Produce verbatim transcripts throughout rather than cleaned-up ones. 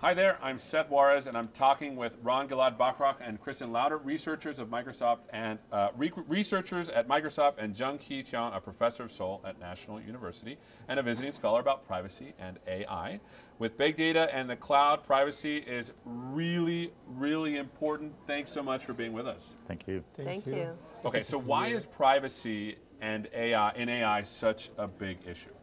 Hi there, I'm Seth Juarez, and I'm talking with Ron Gilad Bachrach and Kristen Lauder, researchers of Microsoft and uh, re researchers at Microsoft, and Jung-Hee Cheong, a professor of Seoul at National University and a visiting scholar about privacy and A I. With big data and the cloud, privacy is really, really important. Thanks so much for being with us. Thank you. Thank, Thank you. you. Okay, so why is privacy and A I in A I such a big issue?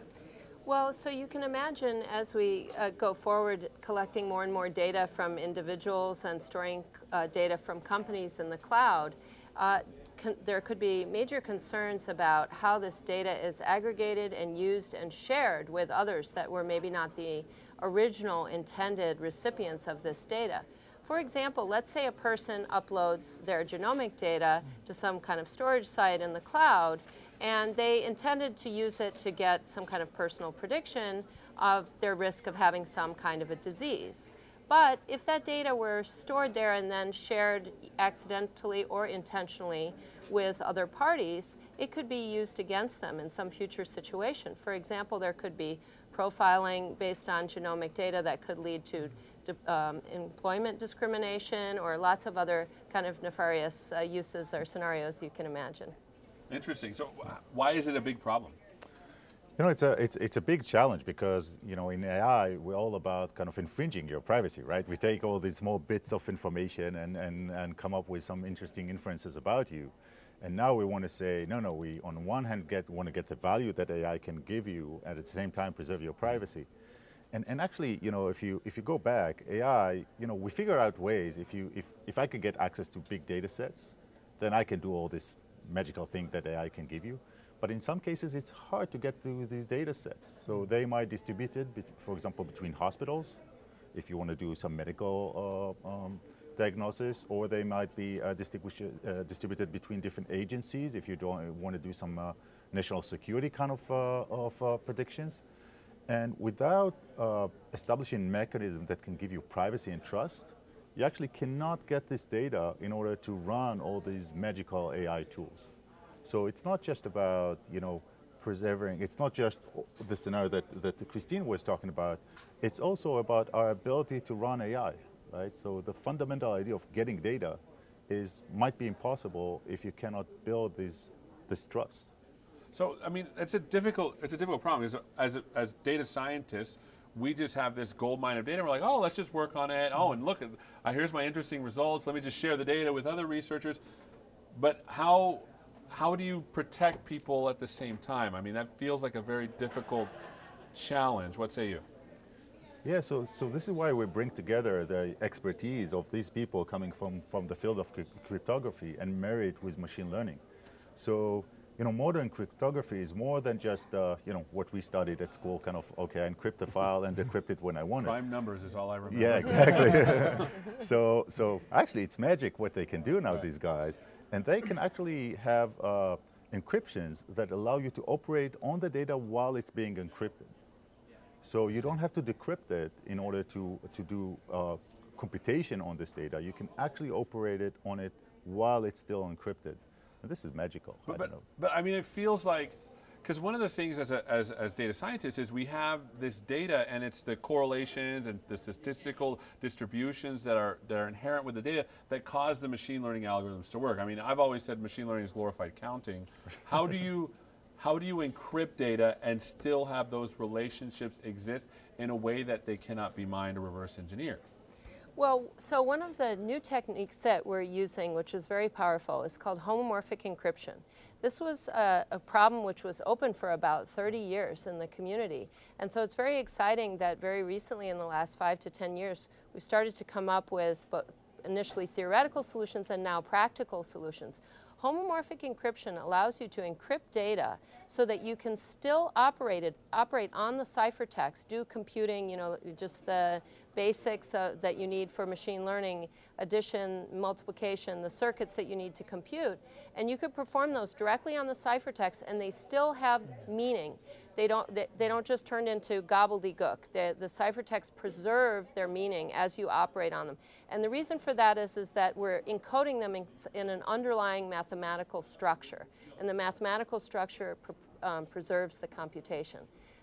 Well, so you can imagine as we uh, go forward collecting more and more data from individuals and storing uh, data from companies in the cloud, uh, there could be major concerns about how this data is aggregated and used and shared with others that were maybe not the original intended recipients of this data. For example, let's say a person uploads their genomic data to some kind of storage site in the cloud, and they intended to use it to get some kind of personal prediction of their risk of having some kind of a disease. But if that data were stored there and then shared accidentally or intentionally with other parties, it could be used against them in some future situation. For example, there could be profiling based on genomic data that could lead to um, employment discrimination or lots of other kind of nefarious uh, uses or scenarios you can imagine. Interesting. So why is it a big problem? You know, it's a, it's, it's a big challenge because, you know, in A I, we're all about kind of infringing your privacy, right? We take all these small bits of information and, and, and come up with some interesting inferences about you. And now we want to say, no, no, we on one hand get, want to get the value that A I can give you and at the same time preserve your privacy. And, and actually, you know, if you, if you go back, A I, you know, we figure out ways, if, you, if, if I could get access to big data sets, then I can do all this magical thing that A I can give you. But in some cases, it's hard to get to these data sets. So they might distribute it, for example, between hospitals, if you want to do some medical uh, um, diagnosis, or they might be uh, distributed, uh, distributed between different agencies if you don't want to do some uh, national security kind of, uh, of uh, predictions. And without uh, establishing a mechanism that can give you privacy and trust, you actually cannot get this data in order to run all these magical A I tools. So it's not just about, you know, preserving, it's not just the scenario that, that Christine was talking about, it's also about our ability to run A I, right? So the fundamental idea of getting data is, might be impossible if you cannot build this, this trust. So, I mean, it's a difficult, it's a difficult problem because as, as data scientists, we just have this gold mine of data. We're like, oh, let's just work on it. Oh, and look, at, uh, here's my interesting results. Let me just share the data with other researchers. But how, how do you protect people at the same time? I mean, that feels like a very difficult challenge. What say you? Yeah, so, so this is why we bring together the expertise of these people coming from, from the field of cryptography and marry it with machine learning. So, you know, modern cryptography is more than just, uh, you know, what we studied at school, kind of, okay, I encrypt the file and decrypt it when I want it. Prime numbers is all I remember. Yeah, exactly. so, so actually, it's magic what they can do now, these guys. And they can actually have uh, encryptions that allow you to operate on the data while it's being encrypted. So you don't have to decrypt it in order to, to do uh, computation on this data. You can actually operate it on it while it's still encrypted. And this is magical. But, I but, don't know. but I mean, it feels like, because one of the things as, a, as, as data scientists is we have this data and it's the correlations and the statistical distributions that are, that are inherent with the data that cause the machine learning algorithms to work. I mean, I've always said machine learning is glorified counting. How do you, how do you encrypt data and still have those relationships exist in a way that they cannot be mined or reverse engineered? Well, so one of the new techniques that we're using, which is very powerful, is called homomorphic encryption. This was a, a problem which was open for about thirty years in the community. And so it's very exciting that very recently in the last five to ten years, we started to come up with initially theoretical solutions and now practical solutions. Homomorphic encryption allows you to encrypt data so that you can still operate it, operate on the ciphertext, do computing, you know, just the basics uh, that you need for machine learning, addition, multiplication, the circuits that you need to compute. And you could perform those directly on the ciphertext and they still have meaning. They don't, they, they don't just turn into gobbledygook. The, the ciphertext preserve their meaning as you operate on them. And the reason for that is, is that we're encoding them in, in an underlying mathematical structure. And the mathematical structure pre, um, preserves the computation.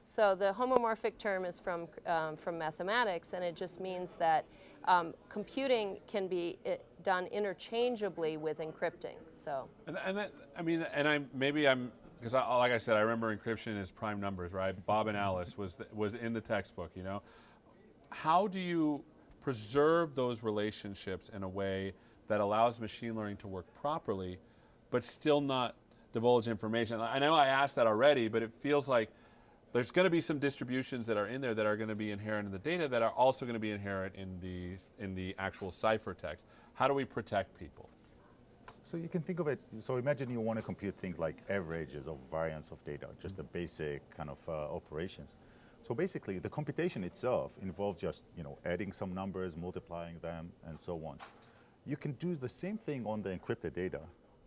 So the homomorphic term is from, um, from mathematics, and it just means that um, computing can be I done interchangeably with encrypting. So. And, and that, I mean, and I'm maybe I'm because I, like I said, I remember encryption is prime numbers, right? Bob and Alice was the, was in the textbook, you know. How do you preserve those relationships in a way that allows machine learning to work properly, but still not divulge information? I know I asked that already, but it feels like there's going to be some distributions that are in there that are going to be inherent in the data that are also going to be inherent in the, in the actual ciphertext. How do we protect people? So you can think of it, so imagine you want to compute things like averages of variance of data, just the basic kind of uh, operations. So basically the computation itself involves just, you know, adding some numbers, multiplying them, and so on. You can do the same thing on the encrypted data,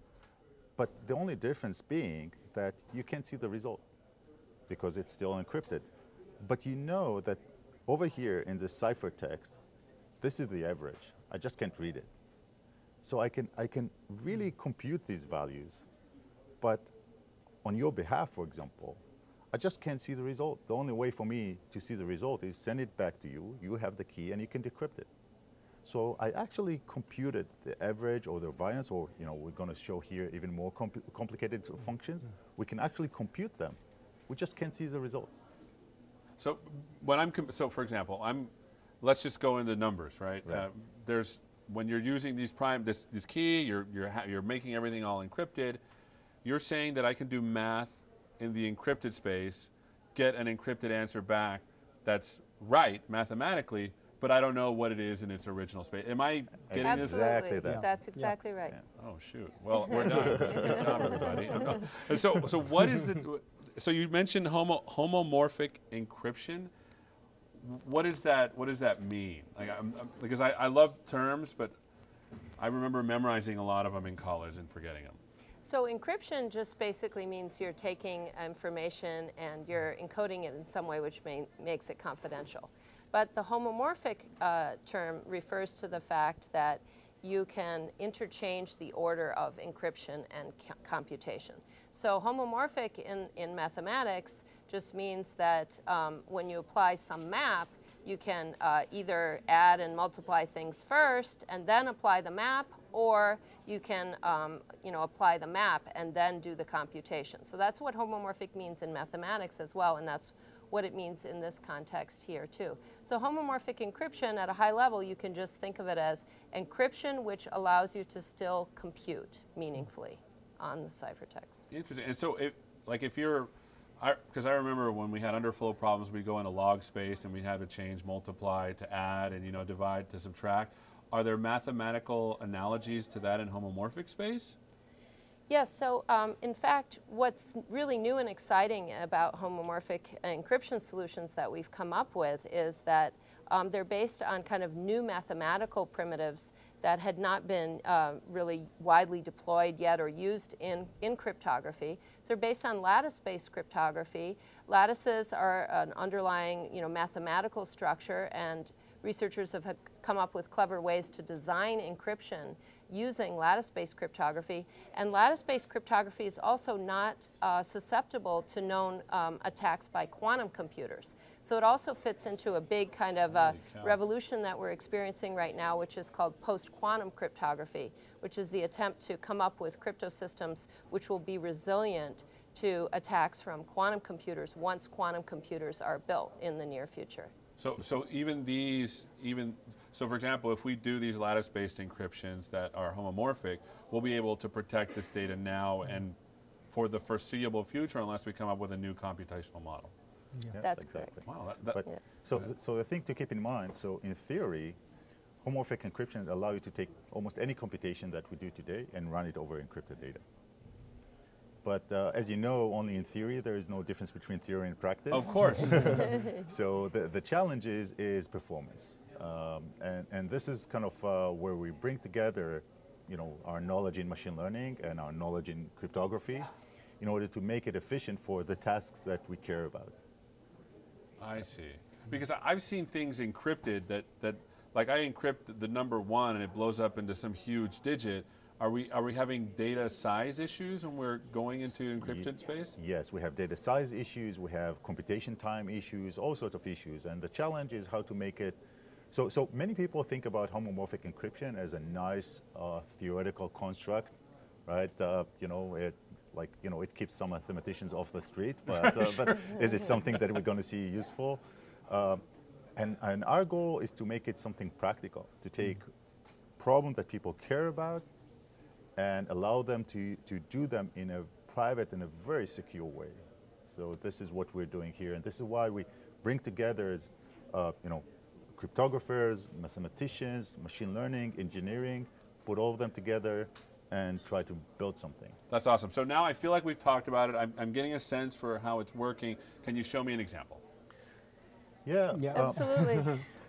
but the only difference being that you can't see the result because it's still encrypted. But you know that over here in the ciphertext, this is the average. I just can't read it. So I can, I can really compute these values, but on your behalf, for example, I just can't see the result. The only way for me to see the result is send it back to you, you have the key, and you can decrypt it. So I actually computed the average or the variance, or you know, we're going to show here even more compl complicated functions. We can actually compute them. We just can't see the result. So when I'm, so for example, I'm, let's just go into numbers, right? Right. Uh, there's, when you're using these prime, this, this key, you're, you're, ha you're making everything all encrypted. You're saying that I can do math in the encrypted space, get an encrypted answer back that's right mathematically, but I don't know what it is in its original space. Am I getting Absolutely. this? Exactly that. That's exactly right. Yeah. Oh shoot! Well, we're done. Good job, everybody. And so, so what is the? So you mentioned homo, homomorphic encryption. What is that? What does that mean? Like, I'm, I'm, because I, I love terms, but I remember memorizing a lot of them in college and forgetting them. So encryption just basically means you're taking information and you're encoding it in some way which may, makes it confidential. But the homomorphic uh, term refers to the fact that you can interchange the order of encryption and computation. So homomorphic in, in mathematics just means that um, when you apply some map, you can uh, either add and multiply things first and then apply the map, or you can um, you know, apply the map and then do the computation. So that's what homomorphic means in mathematics as well, and that's what it means in this context here too. So homomorphic encryption at a high level, you can just think of it as encryption which allows you to still compute meaningfully on the ciphertext. Interesting. And so, if, like if you're, because I, I remember when we had underflow problems, we'd go into log space and we'd have to change multiply to add and you know divide to subtract. Are there mathematical analogies to that in homomorphic space? Yes, so um, in fact, what's really new and exciting about homomorphic encryption solutions that we've come up with is that um, they're based on kind of new mathematical primitives that had not been uh, really widely deployed yet or used in, in cryptography. So they're based on lattice-based cryptography. Lattices are an underlying you know, mathematical structure, and researchers have come up with clever ways to design encryption using lattice-based cryptography. And lattice-based cryptography is also not uh, susceptible to known um, attacks by quantum computers. So it also fits into a big kind of uh, revolution that we're experiencing right now, which is called post-quantum cryptography, which is the attempt to come up with crypto systems which will be resilient to attacks from quantum computers once quantum computers are built in the near future. So, so even these, even so, for example, if we do these lattice-based encryptions that are homomorphic, we'll be able to protect this data now and for the foreseeable future, unless we come up with a new computational model. Yeah. Yes, That's exactly. correct. Wow. That, that, But, Yeah. so, so the thing to keep in mind, so in theory, homomorphic encryption allows you to take almost any computation that we do today and run it over encrypted data. But uh, as you know, only in theory, there is no difference between theory and practice. Of course. So the, the challenge is, is performance. Um, and, and this is kind of uh, where we bring together you know, our knowledge in machine learning and our knowledge in cryptography in order to make it efficient for the tasks that we care about. I see. Because I've seen things encrypted that, that, like I encrypt the number one and it blows up into some huge digit, are we are we having data size issues when we're going into encrypted space? Yes, we have data size issues, we have computation time issues, all sorts of issues, and the challenge is how to make it. So, so many people think about homomorphic encryption as a nice uh, theoretical construct, right? Uh, you know, it like you know it keeps some mathematicians off the street, but, uh, sure. but is it something that we're going to see useful? Uh, and, and our goal is to make it something practical, to take problems that people care about and allow them to, to do them in a private and a very secure way. So this is what we're doing here, and this is why we bring together, uh, you know, cryptographers, mathematicians, machine learning, engineering, put all of them together and try to build something. That's awesome. So now I feel like we've talked about it. I'm, I'm getting a sense for how it's working. Can you show me an example? Yeah, Yeah. uh, Absolutely.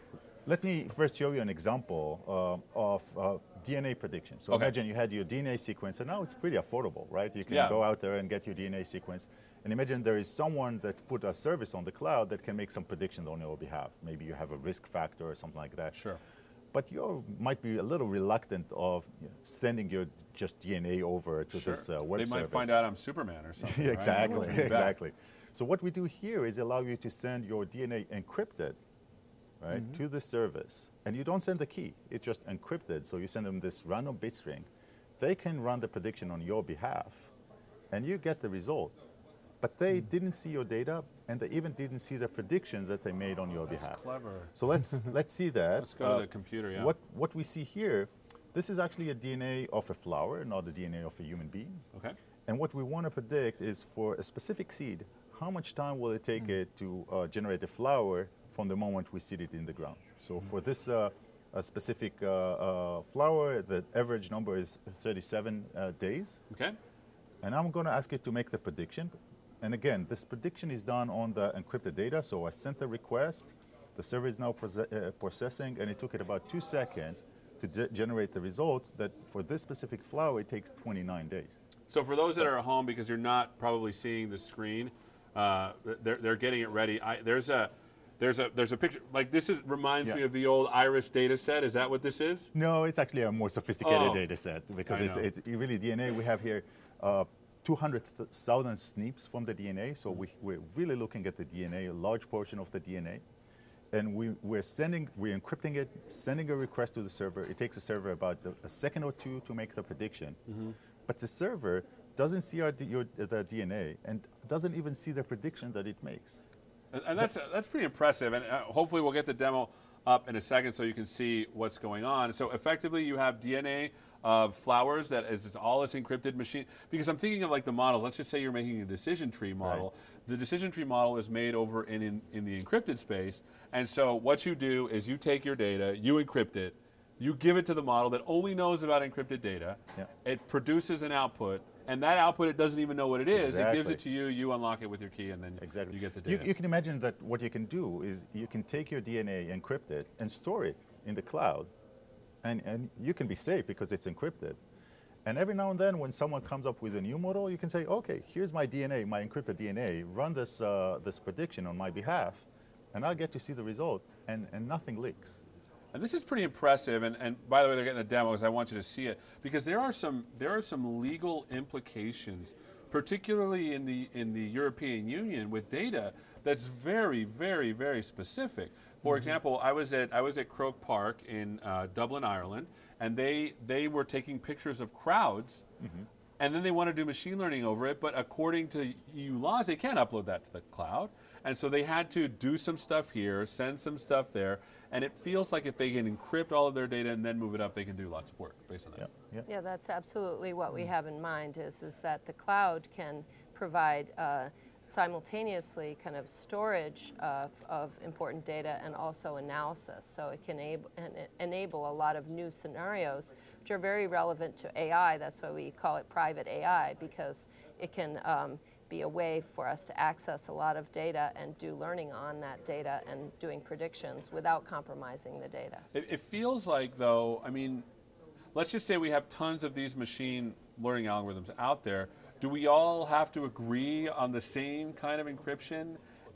let me first show you an example uh, of uh, D N A prediction. So Okay. imagine you had your D N A sequence, and now it's pretty affordable, right? You can Yeah. go out there and get your D N A sequence. And imagine there is someone that put a service on the cloud that can make some predictions on your behalf. Maybe you have a risk factor or something like that. Sure. But you might be a little reluctant of you know, sending your just D N A over to Sure. this uh, web They might service. find out I'm Superman or something. Yeah, right? exactly, Which would be bad. exactly. So what we do here is allow you to send your D N A encrypted, right, Mm-hmm. to the service. And you don't send the key, it's just encrypted. So you send them this random bit string. They can run the prediction on your behalf, and you get the result. But they Mm. didn't see your data, and they even didn't see the prediction that they made on your behalf. Clever. So let's let's see that. Let's go to the computer, yeah. What what we see here, this is actually a D N A of a flower, not a D N A of a human being. Okay. And what we want to predict is for a specific seed, how much time will it take Mm. it to uh, generate a flower from the moment we seed it in the ground? So Mm. for this uh, a specific uh, uh, flower, the average number is thirty-seven uh, days. Okay. And I'm going to ask it to make the prediction. And again, this prediction is done on the encrypted data. So I sent the request. The server is now proce- uh, processing, and it took it about two seconds to ge- generate the results that for this specific flower, it takes twenty-nine days. So for those that are at home, because you're not probably seeing the screen, uh, they're, they're getting it ready. I, there's a there's a there's a picture like this is reminds Yeah. me of the old IRIS data set. Is that what this is? No, it's actually a more sophisticated Oh, data set because I it's, know. it's really D N A. We have here uh, two hundred thousand S N Ps from the D N A. So we, we're really looking at the D N A, a large portion of the D N A. And we, we're sending, we're encrypting it, sending a request to the server. It takes the server about a second or two to make the prediction. Mm-hmm. But the server doesn't see our, D- your, the D N A and doesn't even see the prediction that it makes. And, and that's that's pretty impressive. And uh, hopefully we'll get the demo up in a second so you can see what's going on. So effectively you have D N A of flowers that is it's all this encrypted machine. Because I'm thinking of like the model. Let's just say you're making a decision tree model. The decision tree model is made over in, in, in the encrypted space. And so what you do is you take your data, you encrypt it, you give it to the model that only knows about encrypted data. Yeah. It produces an output. And that output, it doesn't even know what it is. It gives Exactly. it to you, you unlock it with your key, and then Exactly. you get the You, data. you can imagine that what you can do is you can take your D N A, encrypt it, and store it in the cloud. And, and you can be safe because it's encrypted. And every now and then when someone comes up with a new model, you can say, okay, here's my D N A, my encrypted D N A, run this, uh, this prediction on my behalf, and I'll get to see the result, and, and nothing leaks. And this is pretty impressive. And, and by the way, they're getting the demo because I want you to see it. Because there are some there are some legal implications, particularly in the in the European Union with data that's very, very, very specific. For example, I was at I was at Croke Park in uh, Dublin, Ireland, and they they were taking pictures of crowds. And then they want to do machine learning over it, but according to E U laws, they can't upload that to the cloud. And so they had to do some stuff here, send some stuff there, and it feels like if they can encrypt all of their data and then move it up, they can do lots of work based on that. Yeah, yeah. Yeah, that's absolutely what we have in mind is, is that the cloud can provide uh, simultaneously kind of storage of, of important data and also analysis. So it can enable, enable a lot of new scenarios which are very relevant to A I. That's why we call it private A I, because it can um, be a way for us to access a lot of data and do learning on that data and doing predictions without compromising the data. It, it feels like, though, I mean, let's just say we have tons of these machine learning algorithms out there. Do we all have to agree on the same kind of encryption?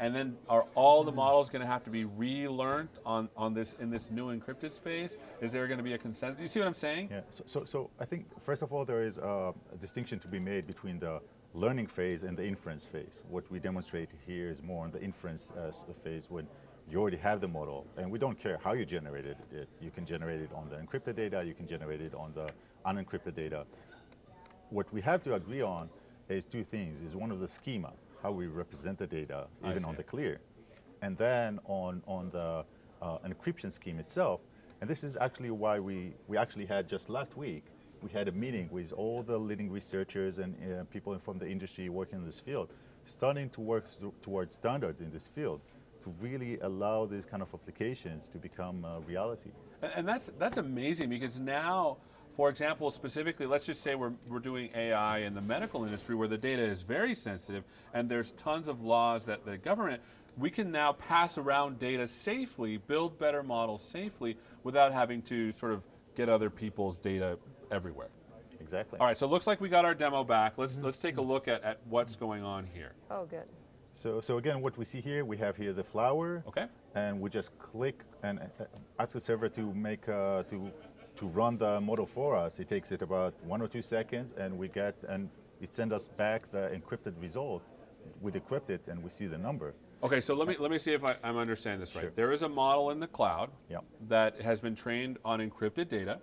and then are all the models going to have to be relearned on, on this in this new encrypted space? Is there going to be a consensus? Do you see what I'm saying? Yeah, so, so, so I think, first of all, there is a, a distinction to be made between the learning phase and the inference phase. What we demonstrate here is more on the inference uh, phase when you already have the model, and we don't care how you generated it. You can generate it on the encrypted data, you can generate it on the unencrypted data. What we have to agree on is two things. Is one of the schema, how we represent the data, even on the clear. And then on, on the uh, encryption scheme itself, and this is actually why we, we actually had just last week, we had a meeting with all the leading researchers and uh, people from the industry working in this field, starting to work towards standards in this field to really allow these kind of applications to become uh, reality. And, and that's, that's amazing, because now, for example, specifically, let's just say we're, we're doing A I in the medical industry where the data is very sensitive and there's tons of laws that the government, we can now pass around data safely, build better models safely without having to sort of get other people's data everywhere. Exactly. All right, so it looks like we got our demo back. Let's, let's take a look at, at what's going on here. Oh, good. So, so again, what we see here, we have here the flower, okay, and we just click and uh, ask the server to make uh, to to run the model for us. It takes it about one or two seconds, and we get and it sends us back the encrypted result. We decrypt it, and we see the number. Okay, so let me let me see if I, I'm understanding this right. Sure. There is a model in the cloud Yep. that has been trained on encrypted data.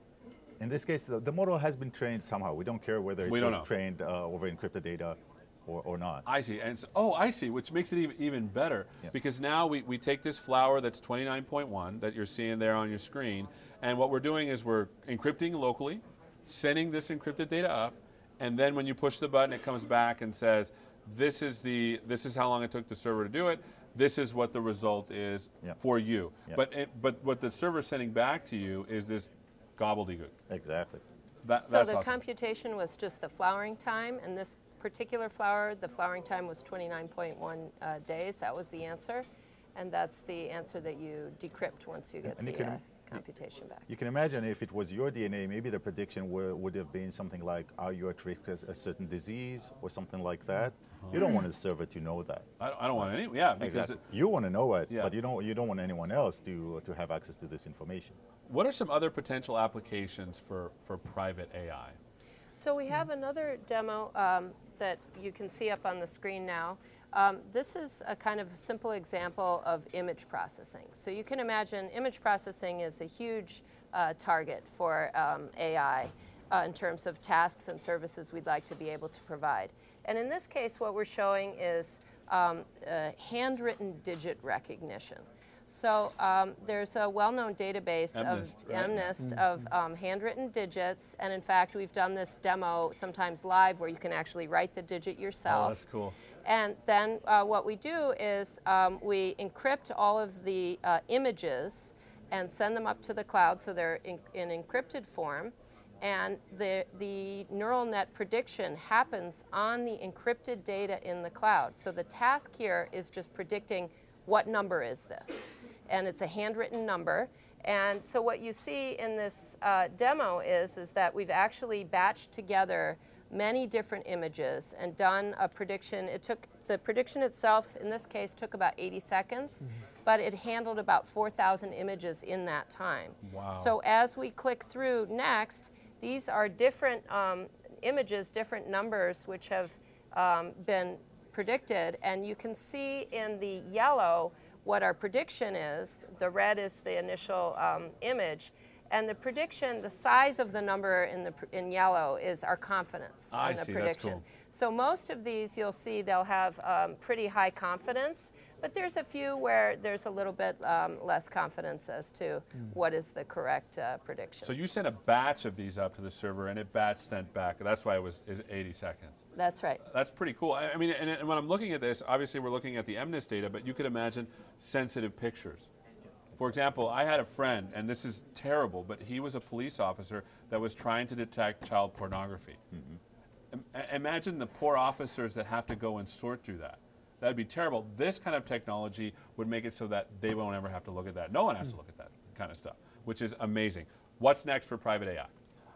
In this case, the, the model has been trained somehow. We don't care whether it We was don't know. trained uh, over encrypted data or, or not. I see, and so, oh, I see, which makes it even, even better, Yeah. because now we, we take this flower that's twenty-nine point one that you're seeing there on your screen, and what we're doing is we're encrypting locally, sending this encrypted data up, and then when you push the button, it comes back and says, this is the this is how long it took the server to do it. This is what the result is Yeah. for you. Yeah. But it, but what the server's sending back to you is this gobbledygook. Exactly. That, So that's the awesome. computation was just the flowering time, and this particular flower, the flowering time was twenty-nine point one uh, days. That was the answer, and that's the answer that you decrypt once you get And you the can- uh, computation back. You can imagine if it was your D N A, maybe the prediction would, would have been something like, are you at risk of a certain disease or something like that? You don't want the server to know that. I don't, I don't want any, yeah, because Exactly. You want to know it, Yeah. but you don't, you don't want anyone else to, to have access to this information. what are some other potential applications for, for private A I? So we have another demo um, that you can see up on the screen now. Um, this is a kind of simple example of image processing. So you can imagine image processing is a huge uh, target for um, A I uh, in terms of tasks and services we'd like to be able to provide. And in this case, what we're showing is um, uh, handwritten digit recognition. So um, there's a well-known database MNIST, of right? MNIST of um, handwritten digits, and in fact, we've done this demo sometimes live where you can actually write the digit yourself. Oh, that's cool. And then uh, what we do is um, we encrypt all of the uh, images and send them up to the cloud so they're in, in encrypted form. And the, the neural net prediction happens on the encrypted data in the cloud. So the task here is just predicting what number is this. And it's a handwritten number. And so what you see in this uh, demo is, is that we've actually batched together many different images and done a prediction. It took, the prediction itself, in this case, took about eighty seconds, mm-hmm. but it handled about four thousand images in that time. Wow. So as we click through next, these are different um, images, different numbers, which have um, been predicted, and you can see in the yellow what our prediction is. The red is the initial um, image. And the prediction, the size of the number in the in yellow is our confidence I in the see, that's prediction. cool. So most of these you'll see they'll have um, pretty high confidence, but there's a few where there's a little bit um, less confidence as to mm. what is the correct uh, prediction. So you sent a batch of these up to the server, and it batch sent back. That's why it was is eighty seconds. That's right. That's pretty cool. I, I mean, and, and when I'm looking at this, obviously we're looking at the MNIST data, but you could imagine sensitive pictures. For example, I had a friend, and this is terrible, but he was a police officer that was trying to detect child pornography. Mm-hmm. I- imagine the poor officers that have to go and sort through that. That'd be terrible. This kind of technology would make it so that they won't ever have to look at that. No one has to look at that kind of stuff, which is amazing. What's next for private A I?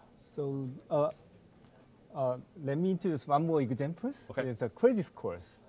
So uh, uh, let me introduce one more example. Okay. It's a credit scores.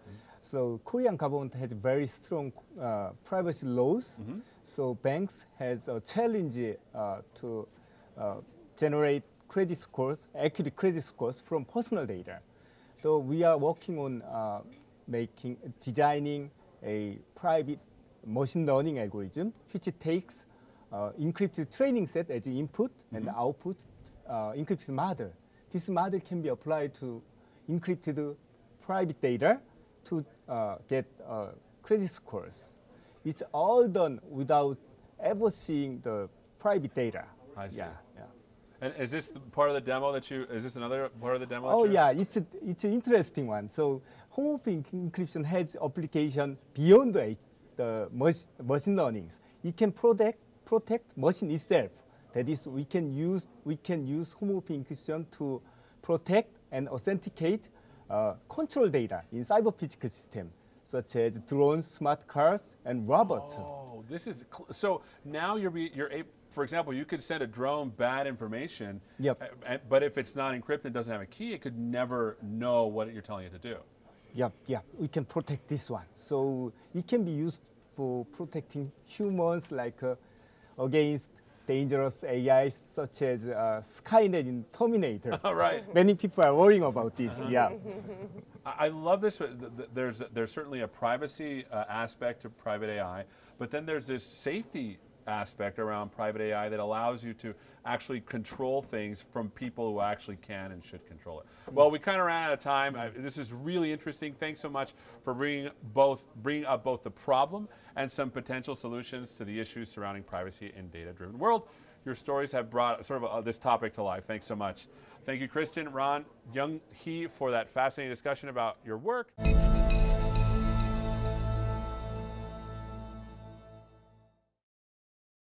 So Korean government has very strong uh, privacy laws. Mm-hmm. So banks has a challenge uh, to uh, generate credit scores, accurate credit scores from personal data. So we are working on uh, making, designing a private machine learning algorithm which takes uh, encrypted training set as input mm-hmm. and output uh, encrypted model. This model can be applied to encrypted private data to uh, get uh, credit scores. It's all done without ever seeing the private data. I see. Yeah, yeah. And is this part of the demo that you, is this another part of the demo? Oh that yeah, it's a, it's an interesting one. So homomorphic encryption has application beyond the, the mach, machine learning. It can protect protect machine itself. That is, we can use we can use homomorphic encryption to protect and authenticate uh, control data in cyber physical system, such as drones, smart cars, and robots. Oh, this is cl- so now you're be, you're able. For example, you could send a drone bad information, Yep. uh, but if it's not encrypted, doesn't have a key, it could never know what you're telling it to do. Yeah, yeah, we can protect this one. So it can be used for protecting humans, like uh, against dangerous A Is such as uh, Skynet in Terminator. All right. Many people are worrying about this. Uh-huh. Yeah. I I love this. There's there's certainly a privacy uh, aspect to private A I, but then there's this safety aspect around private A I that allows you to actually control things from people who actually can and should control it. Well, we kind of ran out of time. I, this is really interesting. Thanks so much for bringing both bringing up both the problem and some potential solutions to the issues surrounding privacy in data-driven world. Your stories have brought sort of a, this topic to life. Thanks so much. Thank you, Kristen, Ron, Young Hee, for that fascinating discussion about your work.